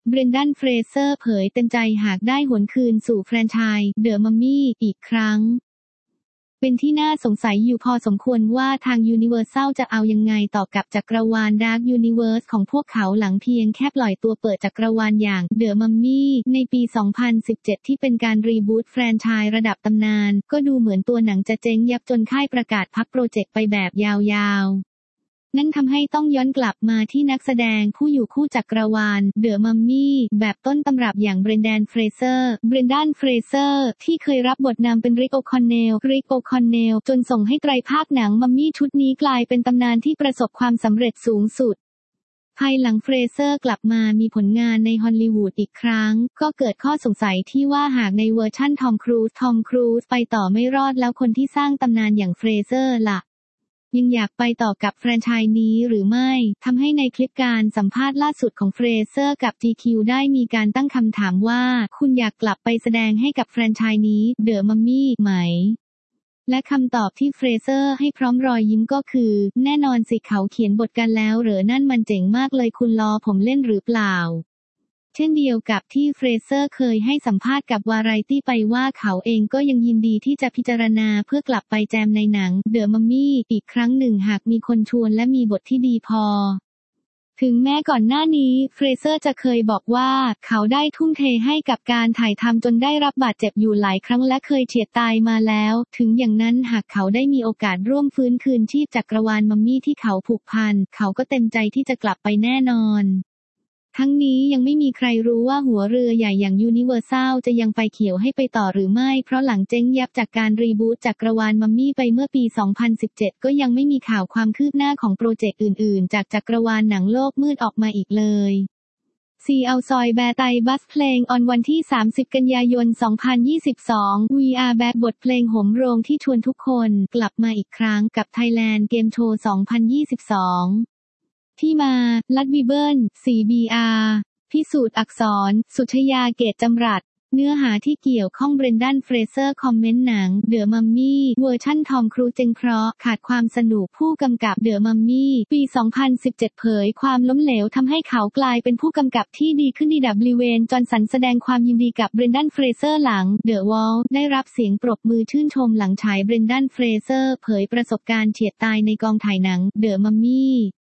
เบรนดัน เฟรเซอร์เผยเต็มใจหากได้หวนคืนสู่แฟรนไชส์เดอะมัมมี่อีกครั้งเป็นที่น่าสงสัยอยู่พอสมควรว่าทาง Universal จะเอายังไงต่อกับจักรวาล Dark Universe ของพวกเขาหลังเพียงแค่ปล่อยตัวเปิดจักรวาลอย่าง The Mummy ในปี 2017 ที่เป็นการรีบูตแฟรนไชส์ระดับตำนานก็ดูเหมือนตัวหนังจะเจ๊งยับจนค่ายประกาศพักโปรเจกต์ไปแบบยาวๆนั่นทำให้ต้องย้อนกลับมาที่นักแสดงผู้อยู่คู่จักรวาล The Mummy แบบต้นตำรับอย่างเบรนดัน เฟรเซอร์ที่เคยรับบทนำเป็นริก โอคอนเนลจนส่งให้ไตรภาคหนังมัมมี่ชุดนี้กลายเป็นตำนานที่ประสบความสำเร็จสูงสุดภายหลังเฟรเซอร์กลับมามีผลงานในฮอลลีวูดอีกครั้งก็เกิดข้อสงสัยที่ว่าหากในเวอร์ชั่นทอมครูซไปต่อไม่รอดแล้วคนที่สร้างตำนานอย่างเฟรเซอร์ล่ะยังอยากไปต่อกับแฟรนไชส์นี้หรือไม่ทำให้ในคลิปการสัมภาษณ์ล่าสุดของเฟรเซอร์กับ GQ ได้มีการตั้งคำถามว่าคุณอยากกลับไปแสดงให้กับแฟรนไชส์นี้เดอะมัมมี่ไหมและคำตอบที่เฟรเซอร์ให้พร้อมรอยยิ้มก็คือแน่นอนสิเขาเขียนบทกันแล้วเหรอนั่นมันเจ๋งมากเลยคุณรอผมเล่นหรือเปล่าเช่นเดียวกับที่เฟรเซอร์เคยให้สัมภาษณ์กับวาไรตี้ไปว่าเขาเองก็ยังยินดีที่จะพิจารณาเพื่อกลับไปแจมในหนังเดอะมัมมี่อีกครั้งหนึ่งหากมีคนชวนและมีบทที่ดีพอถึงแม้ก่อนหน้านี้เฟรเซอร์จะเคยบอกว่าเขาได้ทุ่มเทให้กับการถ่ายทำจนได้รับบาดเจ็บอยู่หลายครั้งและเคยเฉียดตายมาแล้วถึงอย่างนั้นหากเขาได้มีโอกาสร่วมฟื้นคืนชีพจักรวาลมัมมี่ที่เขาผูกพันเขาก็เต็มใจที่จะกลับไปแน่นอนทั้งนี้ยังไม่มีใครรู้ว่าหัวเรือใหญ่อย่าง Universal จะยังไฟเขียวให้ไปต่อหรือไม่เพราะหลังเจ๊งยับจากการรีบูตจักรวาลมัมมี่ไปเมื่อปี 2017 ก็ยังไม่มีข่าวความคืบหน้าของโปรเจกต์อื่นๆจากจักรวาลหนังโลกมืดออกมาอีกเลยซีเอาซอยแบร์ไตบัสเพลงออนวันที่ 30 กันยายน 2022 We Are Back บทเพลงโหมโรงที่ชวนทุกคนกลับมาอีกครั้งกับ Thailand Game Show 2022ที่มาลัดวีเบิล 4BR พิสูจน์อักษรสุชยาเกตจำรัดเนื้อหาที่เกี่ยวข้องเบรนดัน เฟรเซอร์คอมเมนต์หนังเดอะมัมมี่เวอร์ชั่นทอมครูซเจงเพราะขาดความสนุกผู้กำกับเดอะมัมมี่ปี 2017 เผยความล้มเหลวทำให้เขากลายเป็นผู้กำกับที่ดีขึ้นดีเวนจอห์นสันแสดงความยินดีกับเบรนดัน เฟรเซอร์หลังเดอะวอลได้รับเสียงปรบมือชื่นชมหลังฉายเบรนดัน เฟรเซอร์เผยประสบการณ์เฉียดตายในกองถ่ายหนังเดอะมัมมี่